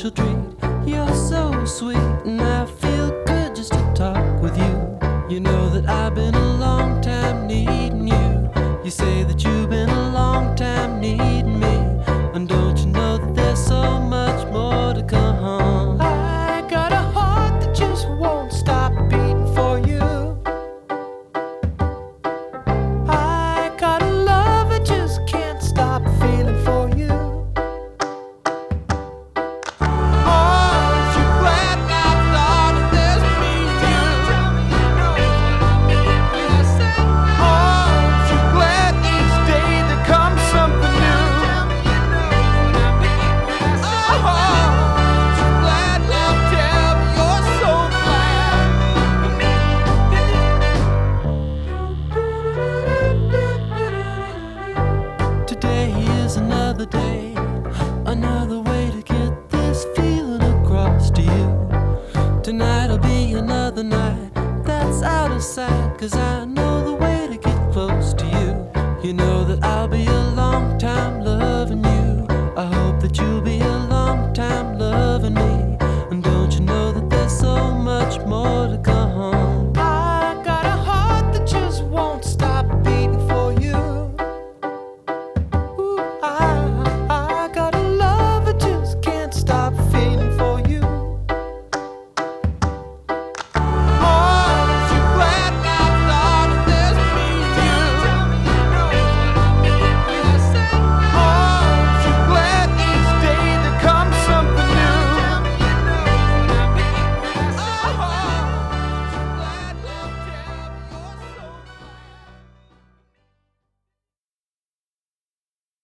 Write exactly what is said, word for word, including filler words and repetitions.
special treat. You're so sweet, and I feel good just to talk with you. You know that I've been a long time needing you. You say that you've been a long time needing me. And don't you know that there's so much more to come? I got a heart that just won't stop beating for you. I got a love that just can't stop feeling for you. Aren't you glad I started this with you? Aren't you glad each day there comes something new? Aren't you glad, love, tell me you're so glad. Today is another day, another way to get this feeling across to you. Tonight'll be another night that's out of sight, 'cause I know the way to get close to you. You know that I'll be a long time lover.